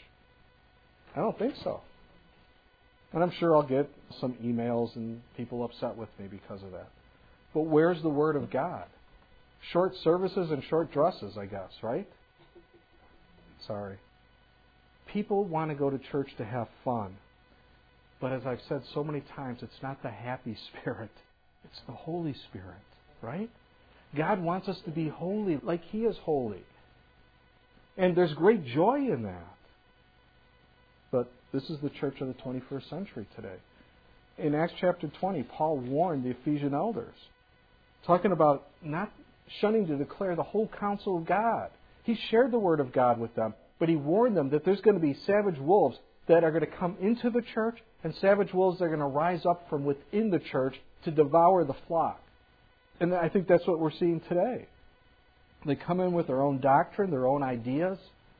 I don't think so. And I'm sure I'll get some emails and people upset with me because of that. But where's the Word of God? Short services and short dresses, I guess, right? Sorry. People want to go to church to have fun. But as I've said so many times, it's not the happy spirit. It's the Holy Spirit, right? God wants us to be holy like He is holy. And there's great joy in that. But this is the church of the 21st century today. In Acts chapter 20, Paul warned the Ephesian elders, talking about not shunning to declare the whole counsel of God. He shared the Word of God with them, but he warned them that there's going to be savage wolves that are going to come into the church and savage wolves that are going to rise up from within the church to devour the flock. And I think that's what we're seeing today. They come in with their own doctrine, their own ideas.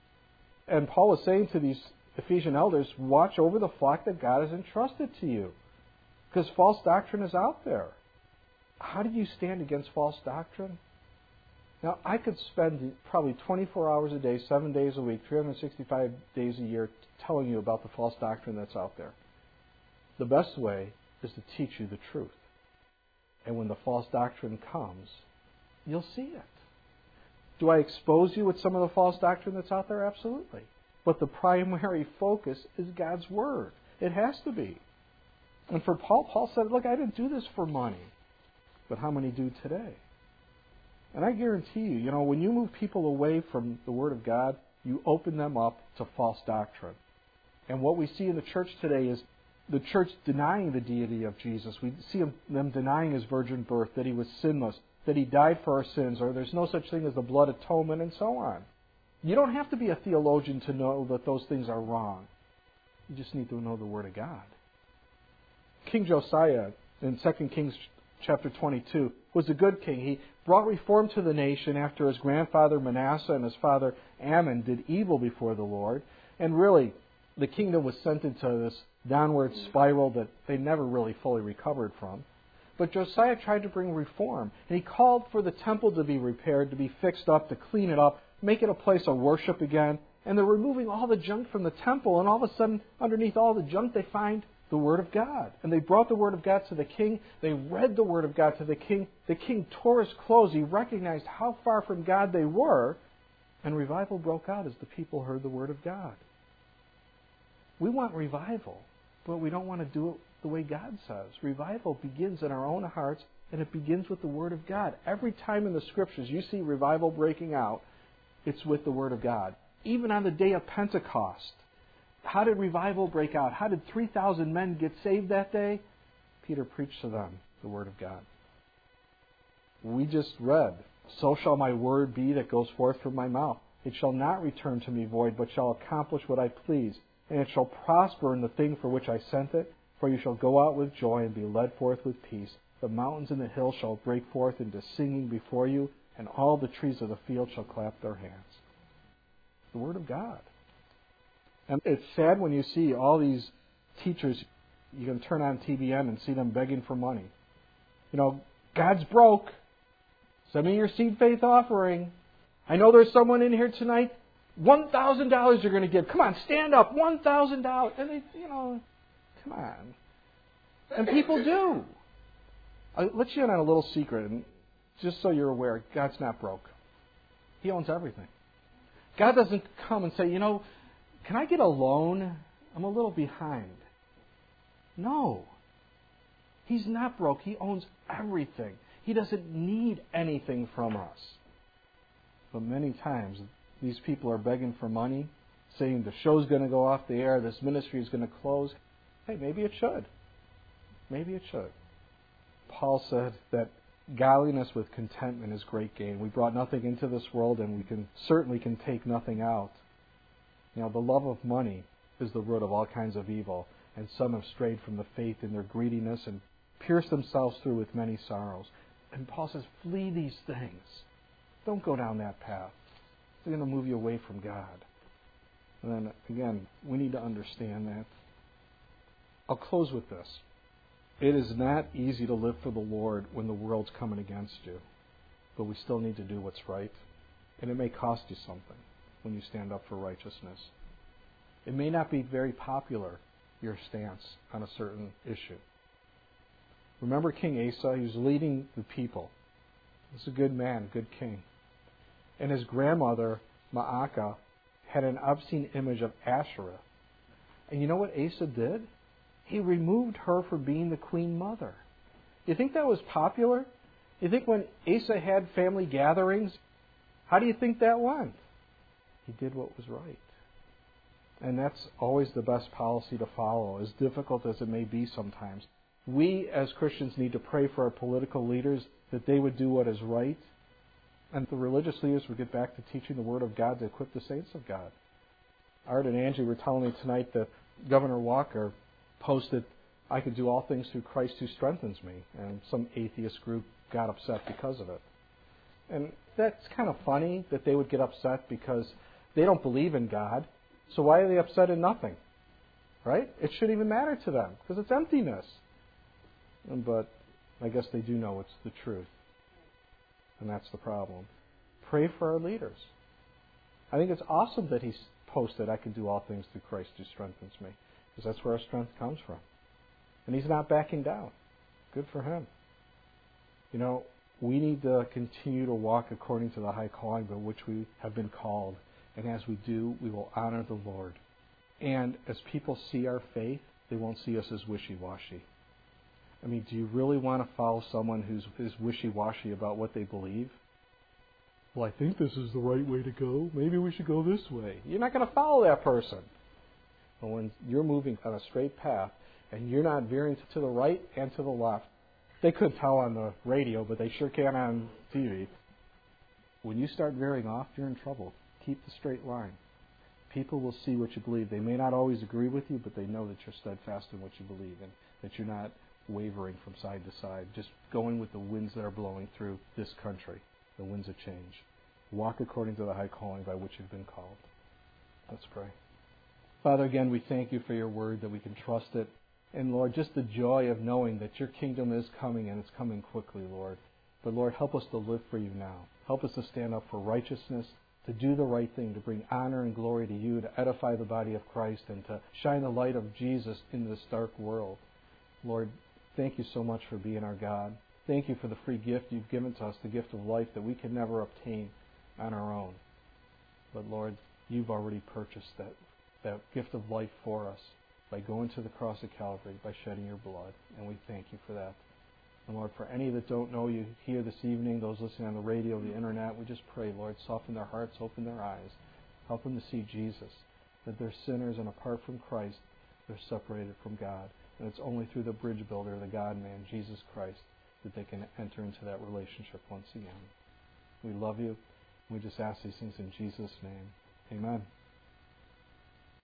And Paul is saying to these Ephesian elders, watch over the flock that God has entrusted to you. Because false doctrine is out there. How do you stand against false doctrine? Now, I could spend probably 24 hours a day, 7 days a week, 365 days a year telling you about the false doctrine that's out there. The best way is to teach you the truth. And when the false doctrine comes, you'll see it. Do I expose you with some of the false doctrine that's out there? Absolutely. But the primary focus is God's Word. It has to be. And for Paul, Paul said, look, I didn't do this for money. But how many do today? And I guarantee you, when you move people away from the Word of God, you open them up to false doctrine. And what we see in the church today is the church denying the deity of Jesus. We see them denying His virgin birth, that He was sinless, that He died for our sins, or there's no such thing as the blood atonement, and so on. You don't have to be a theologian to know that those things are wrong. You just need to know the Word of God. King Josiah, in 2 Kings chapter 22, was a good king. He brought reform to the nation after his grandfather Manasseh and his father Ammon did evil before the Lord. And really, the kingdom was sent into this downward spiral that they never really fully recovered from. But Josiah tried to bring reform. And he called for the temple to be repaired, to be fixed up, to clean it up, make it a place of worship again. And they're removing all the junk from the temple. And all of a sudden, underneath all the junk, they find the Word of God. And they brought the Word of God to the king. They read the Word of God to the king. The king tore his clothes. He recognized how far from God they were. And revival broke out as the people heard the Word of God. We want revival, but we don't want to do it the way God says. Revival begins in our own hearts, and it begins with the Word of God. Every time in the Scriptures you see revival breaking out, it's with the Word of God. Even on the day of Pentecost, how did revival break out? How did 3,000 men get saved that day? Peter preached to them the Word of God. We just read, "So shall my word be that goes forth from my mouth. It shall not return to me void, but shall accomplish what I please. And it shall prosper in the thing for which I sent it. For you shall go out with joy and be led forth with peace. The mountains and the hills shall break forth into singing before you, and all the trees of the field shall clap their hands." The Word of God. And it's sad when you see all these teachers, you can turn on TBN and see them begging for money. God's broke. Send me your seed faith offering. I know there's someone in here tonight, $1,000 you're going to give. Come on, stand up, $1,000. And they, come on. And people do. I'll let you in on a little secret, and just so you're aware, God's not broke. He owns everything. God doesn't come and say, can I get a loan? I'm a little behind. No. He's not broke. He owns everything. He doesn't need anything from us. But many times, these people are begging for money, saying the show's going to go off the air, this ministry is going to close. Hey, maybe it should. Maybe it should. Paul said that godliness with contentment is great gain. We brought nothing into this world, and we certainly can take nothing out. The love of money is the root of all kinds of evil, and some have strayed from the faith in their greediness and pierced themselves through with many sorrows. And Paul says, flee these things. Don't go down that path. It's going to move you away from God. And then, again, we need to understand that. I'll close with this. It is not easy to live for the Lord when the world's coming against you. But we still need to do what's right. And it may cost you something when you stand up for righteousness. It may not be very popular, your stance on a certain issue. Remember King Asa? He was leading the people. He was a good man, good king. And his grandmother, Maacah, had an obscene image of Asherah. And you know what Asa did? He removed her from being the queen mother. You think that was popular? You think when Asa had family gatherings, how do you think that went? He did what was right. And that's always the best policy to follow, as difficult as it may be sometimes. We as Christians need to pray for our political leaders that they would do what is right, and the religious leaders would get back to teaching the Word of God to equip the saints of God. Art and Angie were telling me tonight that Governor Walker posted, "I can do all things through Christ who strengthens me," and some atheist group got upset because of it. And that's kind of funny that they would get upset because they don't believe in God. So why are they upset at nothing? Right? It shouldn't even matter to them because it's emptiness. But I guess they do know it's the truth. And that's the problem. Pray for our leaders. I think it's awesome that he posted, "I can do all things through Christ who strengthens me," because that's where our strength comes from. And he's not backing down. Good for him. We need to continue to walk according to the high calling by which we have been called. And as we do, we will honor the Lord. And as people see our faith, they won't see us as wishy-washy. Do you really want to follow someone who's wishy-washy about what they believe? Well, I think this is the right way to go. Maybe we should go this way. You're not going to follow that person. But when you're moving on a straight path and you're not veering to the right and to the left, they couldn't tell on the radio, but they sure can on TV. When you start veering off, you're in trouble. Keep the straight line. People will see what you believe. They may not always agree with you, but they know that you're steadfast in what you believe and that you're not wavering from side to side, just going with the winds that are blowing through this country, the winds of change. Walk according to the high calling by which you've been called. Let's pray. Father, again, we thank you for your word, that we can trust it. And Lord, just the joy of knowing that your kingdom is coming and it's coming quickly, Lord. But Lord, help us to live for you now. Help us to stand up for righteousness, to do the right thing, to bring honor and glory to you, to edify the body of Christ, and to shine the light of Jesus in this dark world. Lord, thank you so much for being our God. Thank you for the free gift you've given to us, the gift of life that we can never obtain on our own. But Lord, you've already purchased that gift of life for us by going to the cross of Calvary, by shedding your blood. And we thank you for that. And Lord, for any that don't know you here this evening, those listening on the radio, the internet, we just pray, Lord, soften their hearts, open their eyes, help them to see Jesus, that they're sinners and apart from Christ, they're separated from God. And it's only through the bridge builder, the God-man, Jesus Christ, that they can enter into that relationship once again. We love you. We just ask these things in Jesus' name. Amen.